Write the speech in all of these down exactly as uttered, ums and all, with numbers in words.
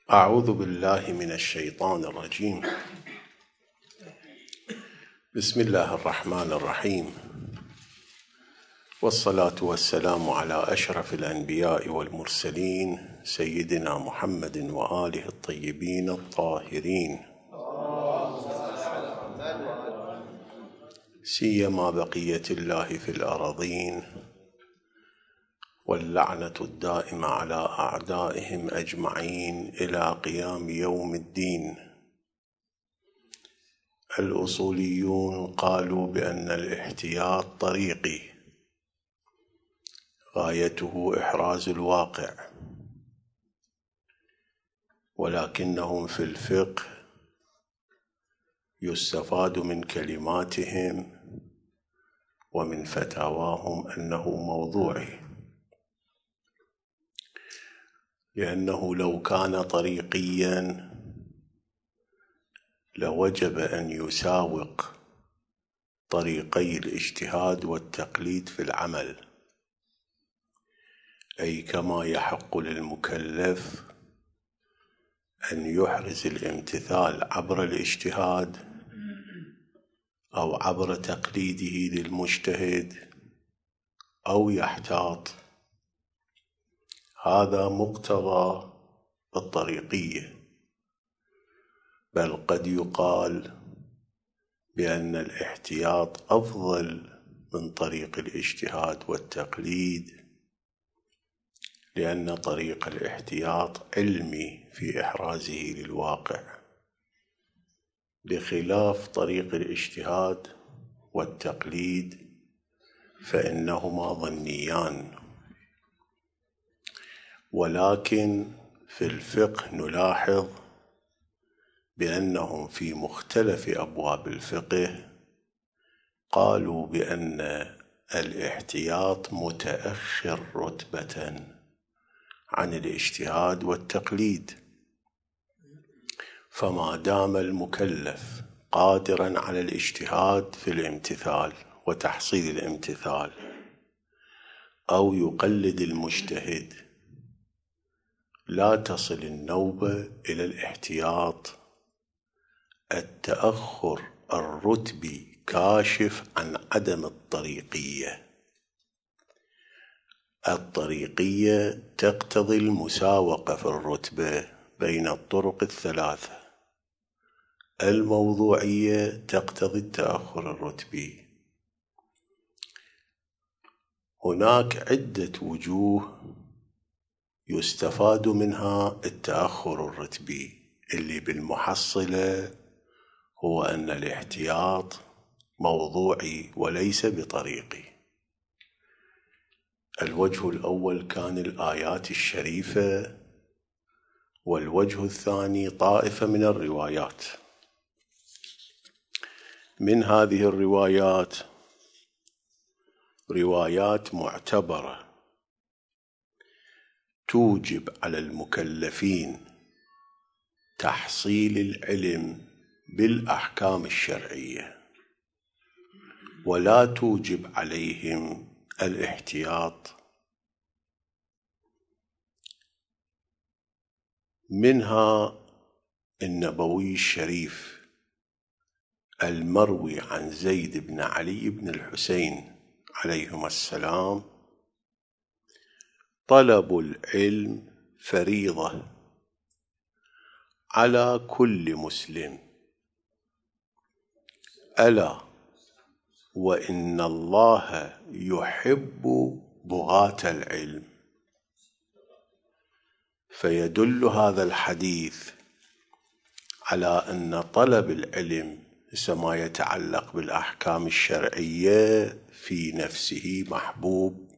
أعوذ بالله من الشيطان الرجيم. بسم الله الرحمن الرحيم، والصلاة والسلام على أشرف الأنبياء والمرسلين سيدنا محمد وآله الطيبين الطاهرين، سيما بقية الله في الأراضين، واللعنة الدائمة على أعدائهم أجمعين إلى قيام يوم الدين. الأصوليون قالوا بأن الاحتياط طريقي غايته إحراز الواقع، ولكنهم في الفقه يستفاد من كلماتهم ومن فتاواهم أنه موضوعي، لأنه لو كان طريقيا لوجب أن يساوق طريقي الاجتهاد والتقليد في العمل، أي كما يحق للمكلف أن يحرز الامتثال عبر الاجتهاد أو عبر تقليده للمجتهد أو يحتاط. هذا مقتضى الطريقية، بل قد يقال بأن الاحتياط أفضل من طريق الاجتهاد والتقليد، لأن طريق الاحتياط علمي في إحرازه للواقع، بخلاف طريق الاجتهاد والتقليد فإنهما ظنيان. ولكن في الفقه نلاحظ بأنهم في مختلف أبواب الفقه قالوا بأن الاحتياط متأخر رتبة عن الاجتهاد والتقليد، فما دام المكلف قادرا على الاجتهاد في الامتثال وتحصيل الامتثال أو يقلد المجتهد، لا تصل النوبة إلى الاحتياط. التأخر الرتبي كاشف عن عدم الطريقية. الطريقية تقتضي المساوقة في الرتبة بين الطرق الثلاثة، الموضوعية تقتضي التأخر الرتبي. هناك عدة وجوه يستفاد منها التأخر الرتبي، اللي بالمحصلة هو أن الاحتياط موضوعي وليس بطريقي. الوجه الأول كان الآيات الشريفة، والوجه الثاني طائفة من الروايات. من هذه الروايات روايات معتبرة توجب على المكلفين تحصيل العلم بالأحكام الشرعية، ولا توجب عليهم الاحتياط. منها النبوي الشريف المروي عن زيد بن علي بن الحسين عليهما السلام: طلب العلم فريضة على كل مسلم، ألا وإن الله يحب بغاة العلم. فيدل هذا الحديث على أن طلب العلم ما يتعلق بالأحكام الشرعية في نفسه محبوب.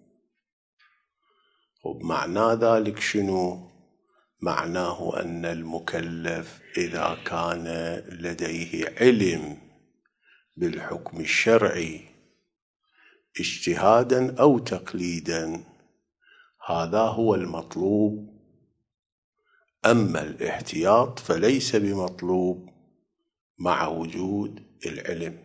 وبمعنى ذلك شنو؟ معناه أن المكلف إذا كان لديه علم بالحكم الشرعي اجتهادا أو تقليدا، هذا هو المطلوب. أما الاحتياط فليس بمطلوب مع وجود العلم،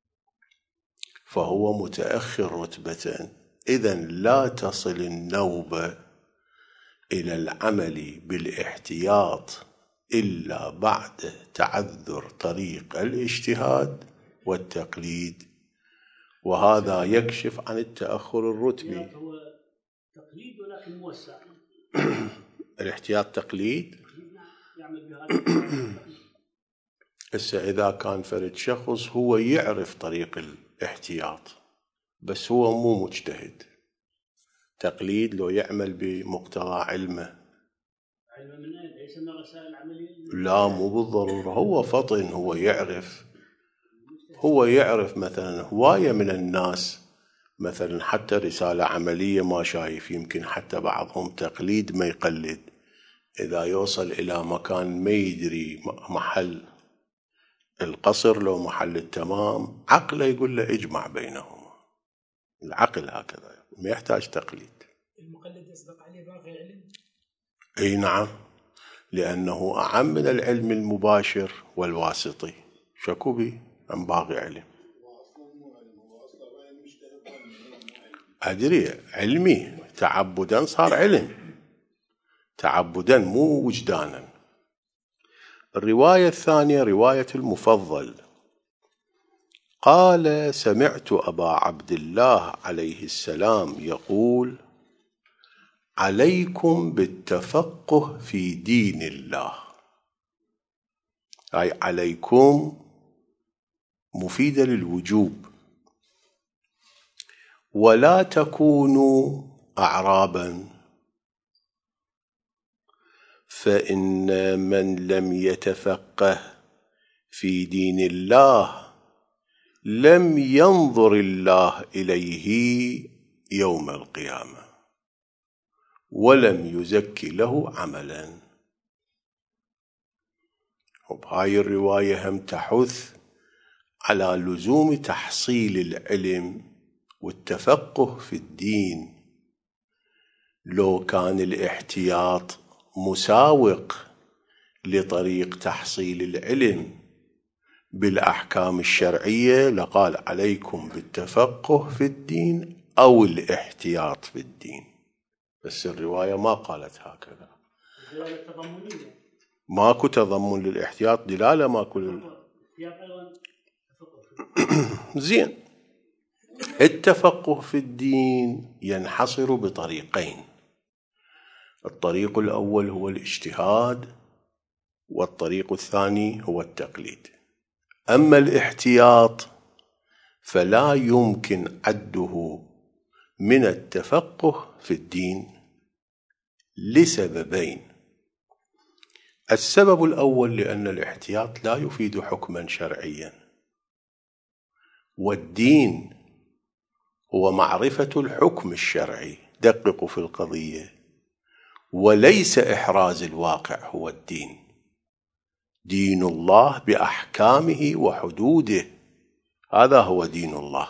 فهو متأخر رتبة. إذن لا تصل النوبة إلى العمل بالاحتياط إلا بعد تعذر طريق الاجتهاد والتقليد، وهذا يكشف عن التأخر الرتبي. هو تقليد ولكن موسع. الاحتياط تقليد. هسه إذا كان فرد شخص هو يعرف طريق الاحتياط بس هو مو مجتهد، تقليد لو يعمل بمقتضى علمه. علمه من أين؟ ليس من الرسائل العملية؟ لا مو بالضرورة، هو فطن، هو يعرف هو يعرف مثلا هواية من الناس مثلا حتى رسالة عملية ما شايف، يمكن حتى بعضهم تقليد ما يقلد، إذا يوصل إلى مكان ما يدري محل القصر لو محل التمام، عقله يقول له اجمع بينهما، العقل هكذا ما يحتاج تقليد. المقلد يسبق عليه باغي علم؟ اي نعم، لأنه أعم من العلم المباشر والواسطي. شكو بي أم باغي علم؟ أدري علمي تعبدا صار علم، تعبدا مو وجدانا. الرواية الثانية رواية المفضل، قال: سمعت أبا عبد الله عليه السلام يقول: عليكم بالتفقه في دين الله. أي عليكم مفيدة للوجوب، ولا تكونوا أعرابا، فإن من لم يتفقه في دين الله لم ينظر الله إليه يوم القيامة ولم يزكي له عملا. وبهاي الرواية هم تحث على لزوم تحصيل العلم والتفقه في الدين. لو كان الاحتياط مساوق لطريق تحصيل العلم بالأحكام الشرعية لقال: عليكم بالتفقه في الدين أو الاحتياط في الدين. بس الرواية ما قالت هكذا، ماكو تضمن للاحتياط، دلالة ماكو لل... زين. التفقه في الدين ينحصر بطريقين، الطريق الأول هو الاجتهاد، والطريق الثاني هو التقليد. أما الاحتياط فلا يمكن عده من التفقه في الدين لسببين. السبب الأول لأن الاحتياط لا يفيد حكما شرعيا، والدين هو معرفة الحكم الشرعي، دققوا في القضية، وليس إحراز الواقع هو الدين. دين الله بأحكامه وحدوده، هذا هو دين الله،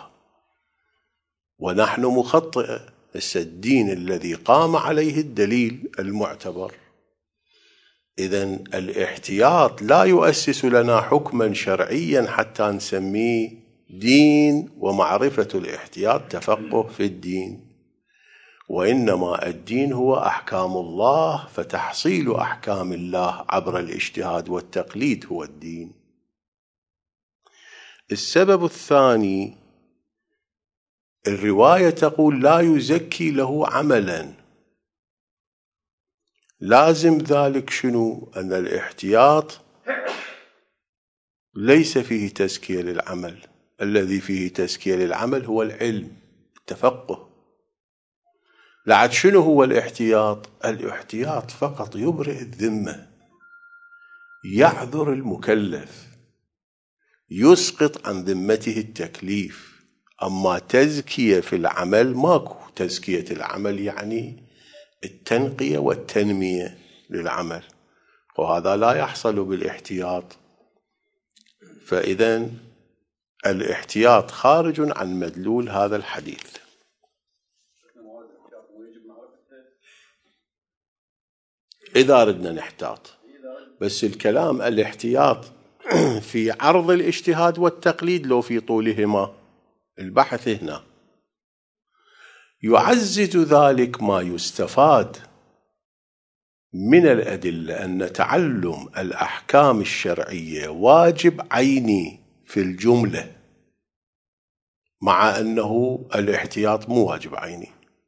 ونحن مخطئة. الدين الذي قام عليه الدليل المعتبر. إذن الاحتياط لا يؤسس لنا حكما شرعيا حتى نسميه دين، ومعرفة الاحتياط تفقه في الدين، وإنما الدين هو أحكام الله، فتحصيل أحكام الله عبر الاجتهاد والتقليد هو الدين. السبب الثاني، الرواية تقول: لا يزكي له عملا. لازم ذلك شنو؟ أن الاحتياط ليس فيه تزكية للعمل، الذي فيه تزكية للعمل هو العلم، التفقه. لعد شنو هو الاحتياط؟ الاحتياط فقط يبرئ الذمة، يعذر المكلف، يسقط عن ذمته التكليف. أما تزكية في العمل ماكو. تزكية العمل يعني التنقية والتنمية للعمل، وهذا لا يحصل بالاحتياط. فإذن الاحتياط خارج عن مدلول هذا الحديث. إذا ردنا نحتاط، بس الكلام الاحتياط في عرض الاجتهاد والتقليد لو في طولهما، البحث هنا يعزز ذلك ما يستفاد من الأدلة أن تعلم الأحكام الشرعية واجب عيني في الجملة، مع أنه الاحتياط مو واجب عيني.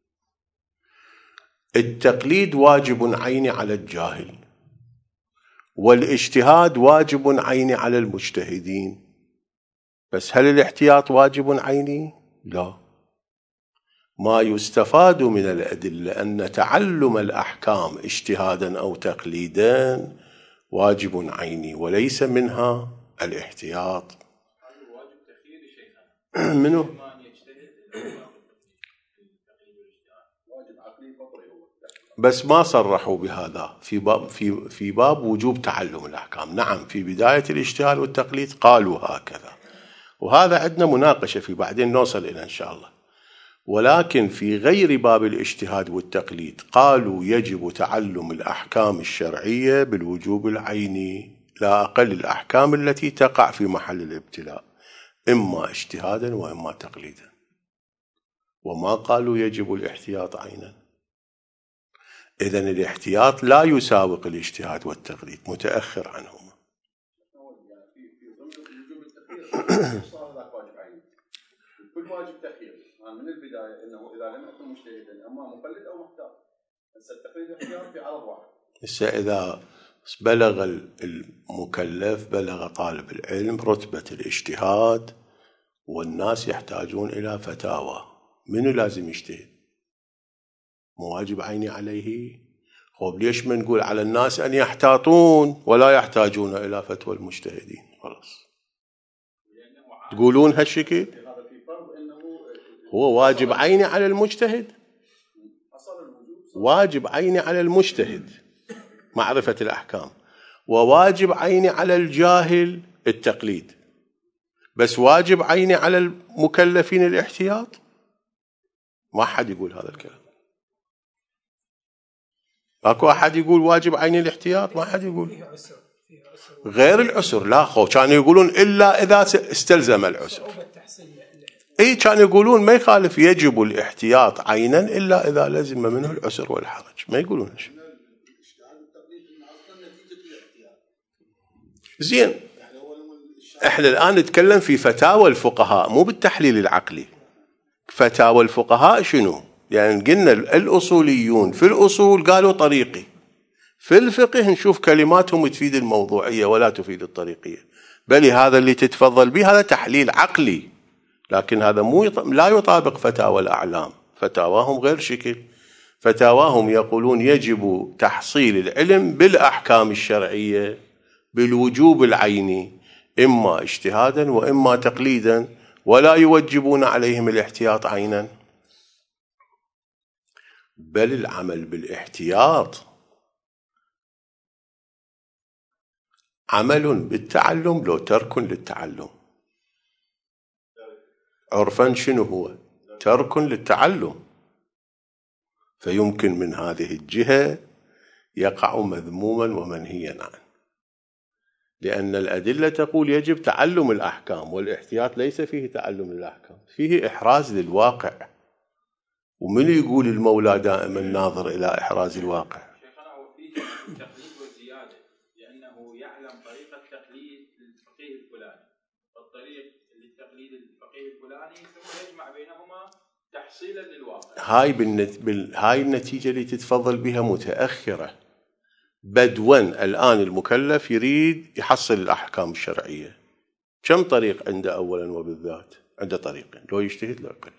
التقليد واجب عيني على الجاهل، والاجتهاد واجب عيني على المجتهدين، بس هل الاحتياط واجب عيني؟ لا. ما يستفاد من الأدلة أن تعلم الأحكام اجتهادا أو تقليدا واجب عيني، وليس منها الاحتياط. منو؟ بس ما صرحوا بهذا في باب في في باب وجوب تعلم الأحكام. نعم، في بداية الاجتهاد والتقليد قالوا هكذا، وهذا عندنا مناقشة في بعدين نوصل إلى إن شاء الله. ولكن في غير باب الاجتهاد والتقليد قالوا يجب تعلم الأحكام الشرعية بالوجوب العيني، لا أقل الأحكام التي تقع في محل الابتلاء، إما اجتهادا وإما تقليدا، وما قالوا يجب الاحتياط عينا. إذن الاحتياط لا يساوق الاجتهاد والتقليد، متأخر عنهما. كل واجب تأخير من البداية إنه إذا لم أكن مجتهدا أما مقلد أو محتاط، بس التقليد اختيار في عرض واحد. هسه إذا بلغ المكلف، بلغ طالب العلم رتبة الاجتهاد والناس يحتاجون إلى فتاوى، منو لازم يجتهد؟ مو واجب عيني عليه؟ خب ليش ما نقول على الناس أن يحتاطون ولا يحتاجون إلى فتوى المجتهدين؟ خلاص تقولون هالشكل؟ هو واجب عيني على المجتهد، واجب عيني على المجتهد معرفة الأحكام، وواجب عيني على الجاهل التقليد، بس واجب عيني على المكلفين الاحتياط. ما حد يقول هذا الكلام. اكو احد يقول واجب عيني الاحتياط؟ ما حد يقول. غير العسر لا خو، كانوا يقولون الا اذا استلزم العسر. اي كانوا يقولون ما يخالف يجب الاحتياط عينا الا اذا لزم منه العسر والحرج، ما يقولون هالشيء. زين، احنا الان نتكلم في فتاوى الفقهاء مو بالتحليل العقلي. فتاوى الفقهاء شنو؟ يعني قلنا الأصوليون في الأصول قالوا طريقي، في الفقه نشوف كلماتهم تفيد الموضوعية ولا تفيد الطريقية، بل هذا اللي تتفضل به هذا تحليل عقلي، لكن هذا مو يط... لا يطابق فتاوى الأعلام. فتاواهم غير شكل. فتاواهم يقولون يجب تحصيل العلم بالأحكام الشرعية بالوجوب العيني، إما اجتهادا وإما تقليدا، ولا يوجبون عليهم الاحتياط عينا، بل العمل بالاحتياط عمل بالتعلم لو ترك للتعلم. عرفا شنو هو؟ ترك للتعلم، فيمكن من هذه الجهة يقع مذموما ومنهيا عنه، لأن الأدلة تقول يجب تعلم الأحكام، والاحتياط ليس فيه تعلم الأحكام، فيه إحراز للواقع. ومن يقول المولى دائما ناظر إلى إحراز الواقع؟ شيخنا هو فيه تقليد والزيادة، لأنه يعلم طريقة تقليد للفقيه الفلاني والطريق للتقليد الفقيه الفلاني، ثم يجمع بينهما تحصيلا للواقع. هاي بالنت... بال... هاي النتيجة اللي تتفضل بها متأخرة. بدوا الآن المكلف يريد يحصل الأحكام الشرعية، كم طريق عنده؟ أولا وبالذات عنده طريقين، لو يجتهد لو يقل.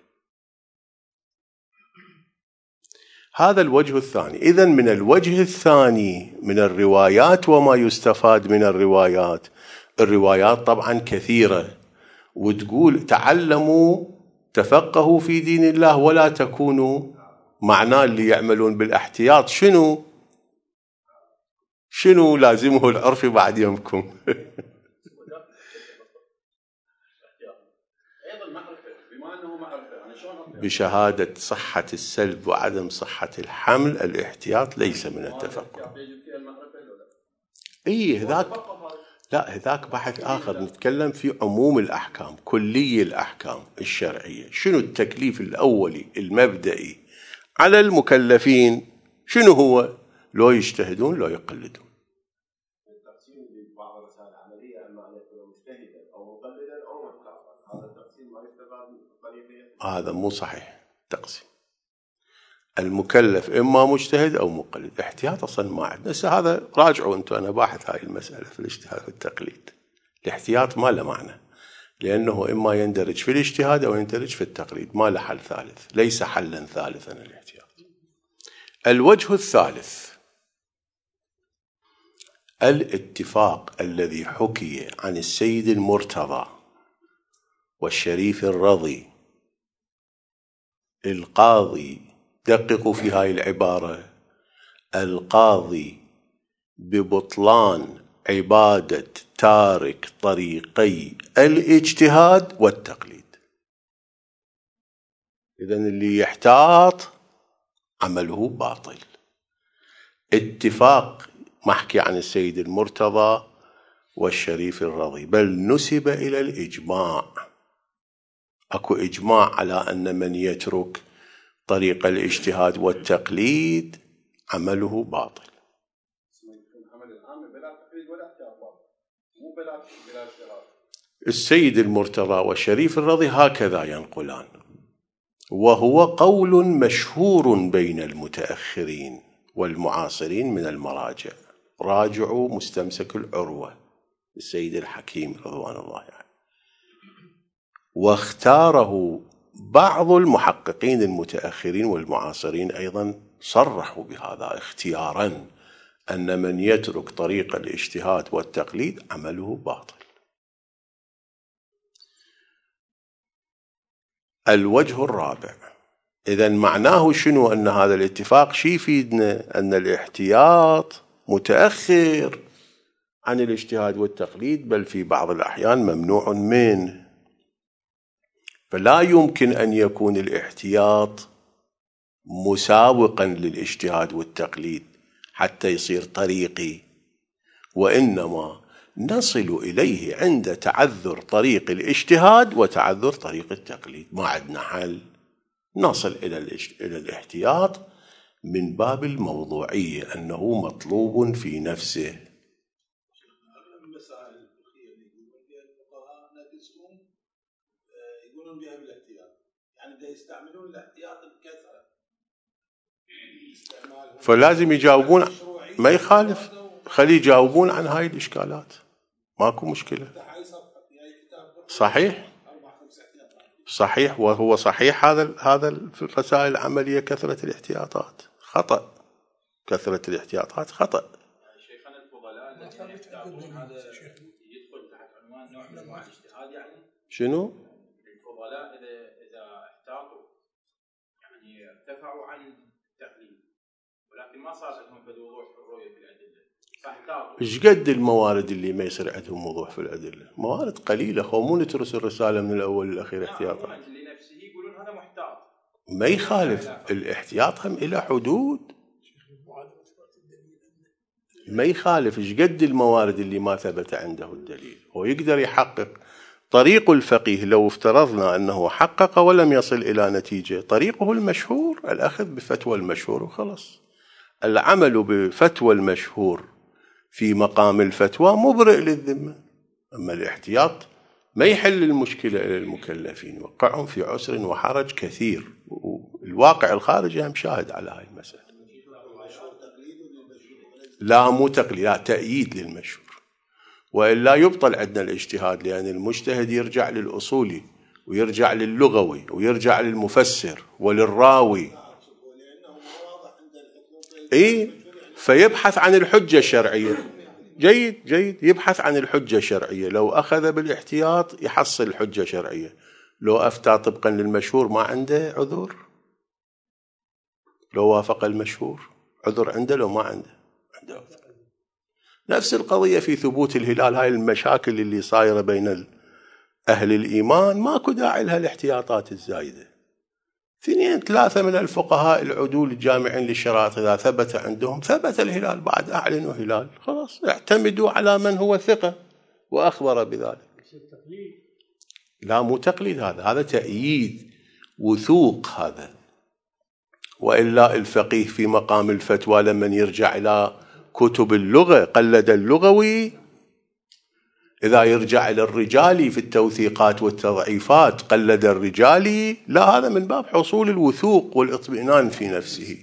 هذا الوجه الثاني. إذن من الوجه الثاني من الروايات وما يستفاد من الروايات، الروايات طبعا كثيرة، وتقول تعلموا تفقهوا في دين الله ولا تكونوا، معناه اللي يعملون بالاحتياط شنو؟ شنو لازمه العرف بعد يومكم؟ بشهادة صحة السلب وعدم صحة الحمل الاحتياط ليس من التفقه. اي هذاك لا، هذاك بحث آخر، نتكلم في عموم الأحكام، كلي الأحكام الشرعية. شنو التكليف الأولي المبدئي على المكلفين؟ شنو هو؟ لو يجتهدون لو يقلدون. التقسيم ببعض الرسائل العملية أما أن يكون مجتهدا أو مقلدا أو محتاطا، هذا التقسيم ما يستفاد من الطريقة. هذا مو صحيح التقسيم. المكلف إما مجتهد أو مقلد، احتياط أصلا ما عندنا. هذا راجعوا أنتم، أنا باحث هاي المسألة في الاجتهاد والتقليد. الاحتياط ما له معنى، لأنه إما يندرج في الاجتهاد أو يندرج في التقليد، ما له حل ثالث، ليس حلا ثالثا الاحتياط. الوجه الثالث الاتفاق الذي حكي عن السيد المرتضى والشريف الرضي. القاضي دققوا في هاي العبارة، القاضي ببطلان عبادة تارك طريقي الاجتهاد والتقليد. إذن اللي يحتاط عمله باطل. اتفاق محكي عن السيد المرتضى والشريف الرضي، بل نسب إلى الإجماع. أكو إجماع على أن من يترك طريق الاجتهاد والتقليد عمله باطل. السيد المرتضى والشريف الرضي هكذا ينقلان، وهو قول مشهور بين المتأخرين والمعاصرين من المراجع. راجعوا مستمسك العروة السيد الحكيم رضوان الله يعني. واختاره بعض المحققين المتأخرين والمعاصرين أيضا، صرحوا بهذا اختيارا، أن من يترك طريق الاجتهاد والتقليد عمله باطل. الوجه الرابع، إذن معناه شنو؟ أن هذا الاتفاق شي يفيدنا؟ أن الاحتياط متأخر عن الاجتهاد والتقليد، بل في بعض الأحيان ممنوع منه. فلا يمكن أن يكون الاحتياط مساوقا للاجتهاد والتقليد حتى يصير طريقي، وإنما نصل إليه عند تعذر طريق الاجتهاد وتعذر طريق التقليد. ما عندنا حل، نصل إلى إلى الاحتياط من باب الموضوعية، أنه مطلوب في نفسه. المسائل الفقهية اللي يقولون بها الفقهاء نقصهم يقولون بها بالاحتياط، يعني دا يستعملون الاحتياط بكثرة. فلازم يجاوبون، ما يخالف، خلي يجاوبون عن هاي الإشكالات، ماكو مشكلة. صحيح صحيح، وهو صحيح هذا هذا في الرسائل العملية كثرة الاحتياطات خطأ، كثرة الاحتياطات خطأ. شيخنا الفضلاء الذين يحتاطون هذا يدخل تحت عنوان نوع من انواع الاجتهاد يعني؟ شنو؟ الفضلاء اذا اذا احتاطوا يعني ارتفعوا عن التقليد، ولكن ما صار لهم وضوح في الرؤية في الأدلة، فاحتاطوا. ايش قد الموارد اللي ما يصير عندهم وضوح في الأدلة؟ موارد قليلة، هو مو نترس الرسالة من الأول للأخير احتياطات. لنفسه يقولون هذا محتاط، ما يخالف، الاحتياط هم إلى حدود، ما يخالف. ايش قد الموارد اللي ما ثبت عنده الدليل، هو يقدر يحقق. طريق الفقيه لو افترضنا أنه حقق ولم يصل إلى نتيجة، طريقه المشهور الأخذ بفتوى المشهور وخلص. العمل بفتوى المشهور في مقام الفتوى مبرئ للذمة. أما الاحتياط ما يحل المشكلة إلى المكلفين، وقعهم في عسر وحرج كثير، والواقع الخارجي هم شاهد على هاي المسألة. لا مو تقليد، لا تأييد للمشهور، وإلا يبطل عندنا الاجتهاد، لأن المجتهد يرجع للأصولي ويرجع للغوي ويرجع للمفسر وللراوي، إيه، فيبحث عن الحجة الشرعية. جيد جيد، يبحث عن الحجة الشرعية. لو أخذ بالاحتياط يحصل الحجة شرعية، لو أفتى طبقا للمشهور ما عنده عذر، لو وافق المشهور عذر عنده، لو ما عنده عنده عذر. نفس القضية في ثبوت الهلال. هاي المشاكل اللي صايرة بين أهل الإيمان ماكو داعي لها الاحتياطات الزايدة. اثنين ثلاثة من الفقهاء العدول الجامعين للشرائط إذا ثبت عندهم ثبت الهلال، بعد أعلنوا هلال، خلاص اعتمدوا على من هو ثقة وأخبر بذلك. لا مو تقليد، هذا هذا تأييد، وثوق. هذا وإلا الفقيه في مقام الفتوى لمن يرجع إلى كتب اللغة قلد اللغوي، إذا يرجع إلى الرجالي في التوثيقات والتضعيفات قلد الرجالي. لا، هذا من باب حصول الوثوق والاطمئنان في نفسه.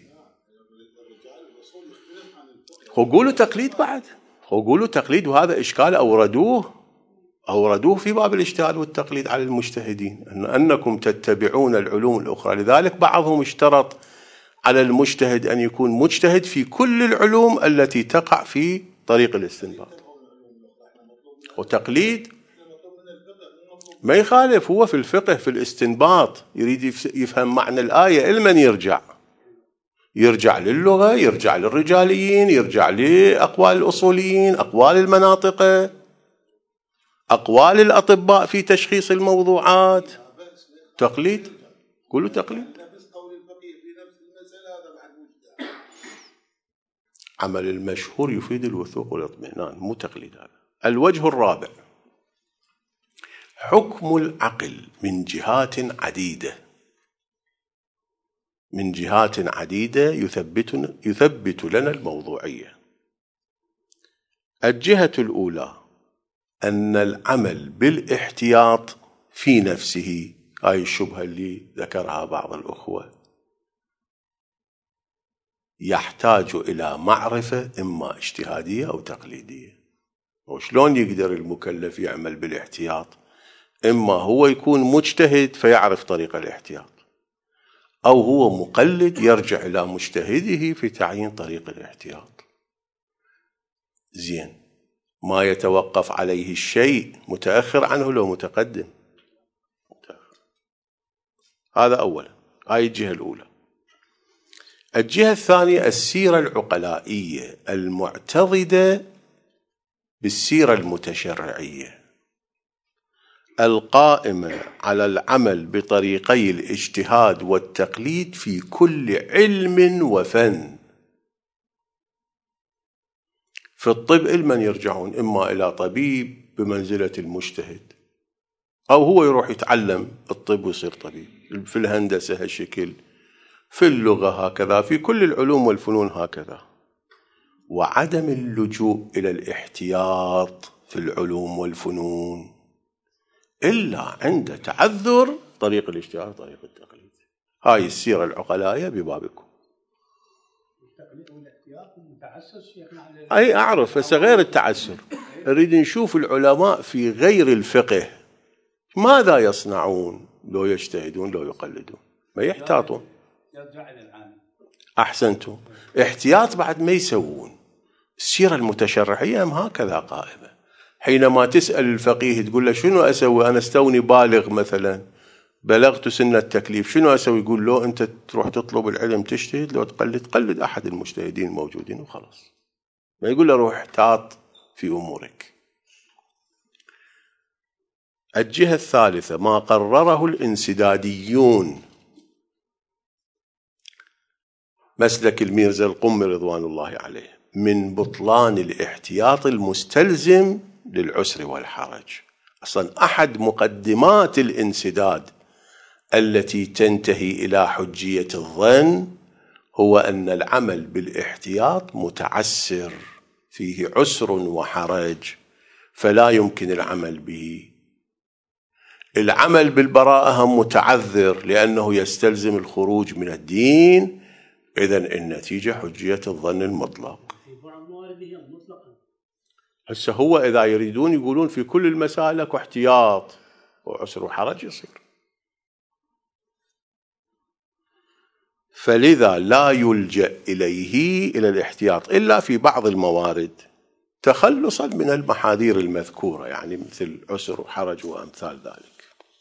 قولوا تقليد بعد، قولوا تقليد، وهذا إشكال أوردوه أوردوه في باب الاجتهاد والتقليد على المجتهدين، أن أنكم تتبعون العلوم الأخرى. لذلك بعضهم اشترط على المجتهد أن يكون مجتهد في كل العلوم التي تقع في طريق الاستنباط. وتقليد ما يخالف، هو في الفقه في الاستنباط يريد يفهم معنى الآية، لمن يرجع؟ يرجع للغة، يرجع للرجاليين، يرجع لأقوال الأصوليين، أقوال المناطق، أقوال الأطباء في تشخيص الموضوعات. تقليد، كله تقليد. عمل المشهور يفيد الوثوق والاطمئنان، مو تقليد. هذا الوجه الرابع، حكم العقل من جهات عديدة من جهات عديدة يثبت يثبت لنا الموضوعية. الجهة الأولى أن العمل بالاحتياط في نفسه، هاي الشبهة اللي ذكرها بعض الأخوة، يحتاج إلى معرفة إما اجتهادية أو تقليدية. وشلون يقدر المكلف يعمل بالاحتياط؟ إما هو يكون مجتهد فيعرف طريق الاحتياط، أو هو مقلد يرجع إلى مجتهده في تعيين طريق الاحتياط. زين، ما يتوقف عليه الشيء متأخر عنه لو متقدم؟ متأخر. هذا أولا، هاي الجهة الأولى. الجهة الثانية السيرة العقلائية المعتضدة بالسيرة المتشرعية القائمة على العمل بطريقي الاجتهاد والتقليد في كل علم وفن. في الطب لمن يرجعون؟ إما إلى طبيب بمنزلة المجتهد، أو هو يروح يتعلم الطب ويصير طبيب. في الهندسة هالشكل، في اللغة هكذا، في كل العلوم والفنون هكذا. وعدم اللجوء إلى الاحتياط في العلوم والفنون إلا عند تعذر طريق الاجتهاد طريق التقليد. هاي السيرة العقلائية ببابكم. أي أعرف، بس غير التعسر. نريد نشوف العلماء في غير الفقه ماذا يصنعون لو يجتهدون لو يقلدون، ما يحتاطون. أحسنتم. احتياط بعد ما يسوون. السيرة المتشرعية هم هكذا قائمة. حينما تسأل الفقيه تقول له شنو أسوي؟ أنا استوني بالغ مثلا، بلغت سن التكليف، شنو أسوي؟ يقول له أنت تروح تطلب العلم تجتهد، لو تقلد قلد أحد المجتهدين الموجودين وخلاص. ما يقول له روح احتاط في أمورك. الجهة الثالثة ما قرره الانسداديون، مسلك الميرزا القمي رضوان الله عليه، من بطلان الاحتياط المستلزم للعسر والحرج. أصلا أحد مقدمات الانسداد التي تنتهي إلى حجية الظن هو أن العمل بالاحتياط متعسر، فيه عسر وحرج، فلا يمكن العمل به. العمل بالبراءة هم متعذر لأنه يستلزم الخروج من الدين، إذن النتيجة حجية الظن المطلق. هسه هو إذا يريدون يقولون في كل المسائل لك احتياط وعسر وحرج يصير. فلذا لا يلجأ إليه إلى الاحتياط إلا في بعض الموارد تخلصا من المحاذير المذكورة، يعني مثل عسر وحرج وأمثال ذلك.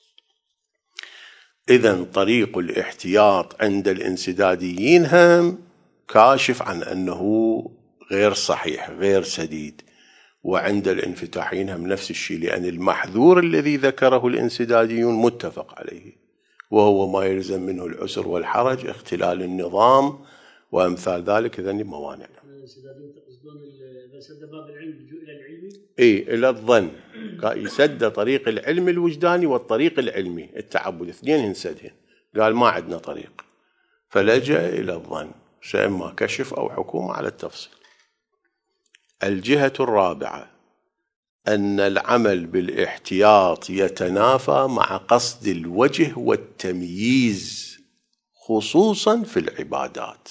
إذن طريق الاحتياط عند الانسداديين هم كاشف عن أنه غير صحيح غير سديد، وعند الانفتاحيين هم نفس الشيء، لأن المحذور الذي ذكره الانسداديون متفق عليه، وهو ما يلزم منه العسر والحرج، اختلال النظام وأمثال ذلك. إذن موانع. الانسداديين تقصدون إذا سد باب العلم يجوا إلى العلمي؟ إيه، إلى الظن. يسد طريق العلم الوجداني والطريق العلمي التعبد، اثنين ينسدهن. قال ما عندنا طريق، فلجأ إلى الظن، إما كشف أو حكومة على التفصيل. الجهة الرابعة أن العمل بالاحتياط يتنافى مع قصد الوجه والتمييز خصوصا في العبادات،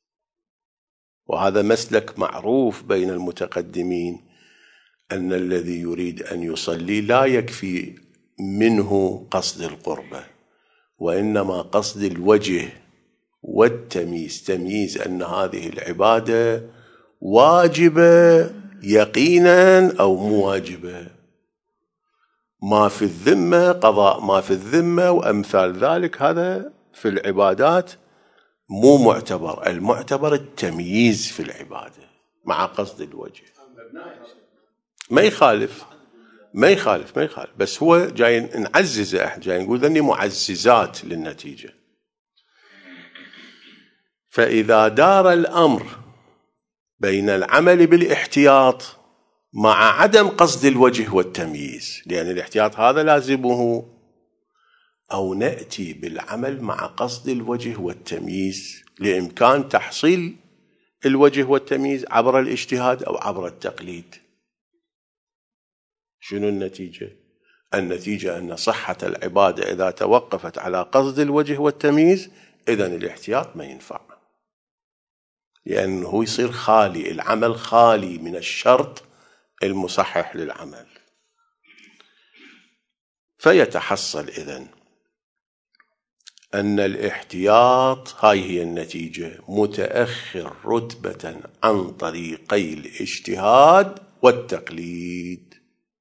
وهذا مسلك معروف بين المتقدمين، أن الذي يريد أن يصلي لا يكفي منه قصد القربة، وإنما قصد الوجه والتمييز، تمييز أن هذه العبادة واجبة يقينا أو مو واجبة، ما في الذمة قضاء ما في الذمة وأمثال ذلك، هذا في العبادات مو معتبر. المعتبر التمييز في العبادة مع قصد الوجه. ما يخالف ما يخالف ما يخالف بس هو جاي نعززه، احنا جاي نقول ذني معززات للنتيجة. فإذا دار الأمر بين العمل بالاحتياط مع عدم قصد الوجه والتمييز، لأن الاحتياط هذا لازمه، أو نأتي بالعمل مع قصد الوجه والتمييز لإمكان تحصيل الوجه والتمييز عبر الاجتهاد أو عبر التقليد، شنو النتيجة؟ النتيجة أن صحة العبادة إذا توقفت على قصد الوجه والتمييز إذن الاحتياط ما ينفع، لأنه يصير خالي، العمل خالي من الشرط المصحح للعمل. فيتحصل إذن أن الاحتياط، هاي هي النتيجة، متأخر رتبة عن طريقي الاجتهاد والتقليد.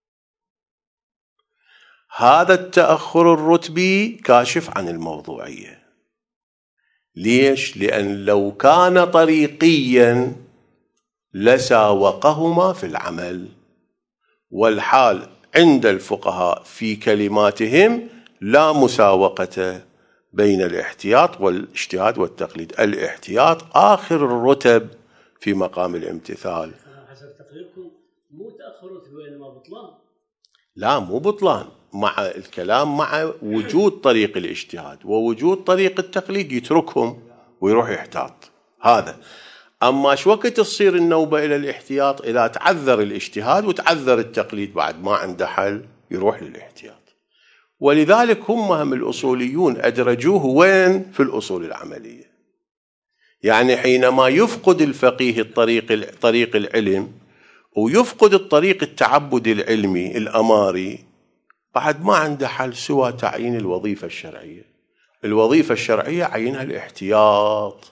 هذا التأخر الرتبي كاشف عن الموضوعية. ليش؟ لأن لو كان طريقيا لساوقهما في العمل، والحال عند الفقهاء في كلماتهم لا مساوقة بين الاحتياط والاجتهاد والتقليد. الاحتياط آخر الرتب في مقام الامتثال. حسب تقريركم مو تأخر رتبي وإنما بطلان؟ لا، مو بطلان، مع الكلام مع وجود طريق الاجتهاد ووجود طريق التقليد يتركهم ويروح يحتاط. هذا أما شو وقت تصير النوبة إلى الاحتياط؟ إذا تعذر الاجتهاد وتعذر التقليد بعد ما عنده حل يروح للاحتياط. ولذلك هم هم الأصوليون أدرجوه وين؟ في الأصول العملية. يعني حينما يفقد الفقيه الطريق طريق العلم ويفقد الطريق التعبد العلمي الأماري، بعد ما عنده حل سوى تعيين الوظيفة الشرعية. الوظيفة الشرعية عينها الاحتياط.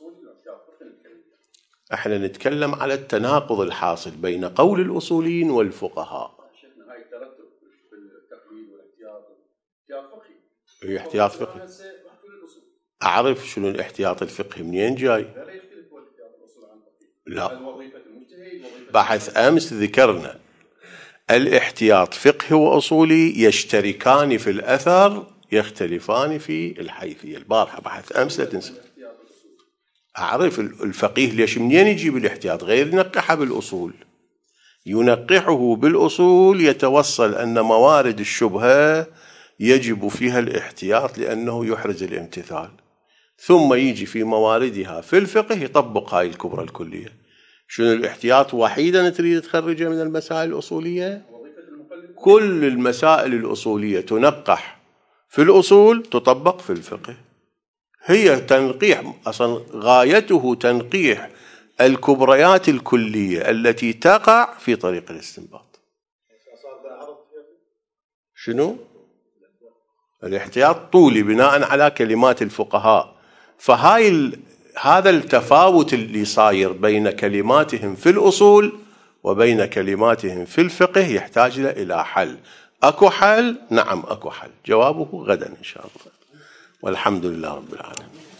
احنا نتكلم على التناقض الحاصل بين قول الأصوليين والفقهاء. شيخنا هاي الترتب في التقليد والاحتياط احتياط فقهي. هي احتياط فقهي. أعرف شنو الاحتياط الفقهي منين جاي؟ لا يختلف الاحتياط الأصولي عن الفقهي. لا. بحث أمس ذكرنا الاحتياط فقهي وأصولي يشتركان في الأثر يختلفان في الحيثية. البارحة بحث أمس لا تنسى. أعرف الفقيه ليش منين يجيب الاحتياط غير ينقحه بالأصول. ينقحه بالأصول يتوصل أن موارد الشبهة يجب فيها الاحتياط لأنه يحرز الامتثال، ثم يجي في مواردها في الفقه يطبق هاي الكبرى الكلية. شنو الاحتياط وحيدا تريد تخرجه من المسائل الأصولية؟ كل المسائل الأصولية تنقح في الأصول تطبق في الفقه. هي تنقيح، أصلا غايته تنقيح الكبريات الكلية التي تقع في طريق الاستنباط. شنو؟ الاحتياط طولي بناء على كلمات الفقهاء. فهاي ال... هذا التفاوت اللي صاير بين كلماتهم في الأصول وبين كلماتهم في الفقه يحتاج إلى حل. أكو حل؟ نعم أكو حل. جوابه غدا إن شاء الله، والحمد لله رب العالمين.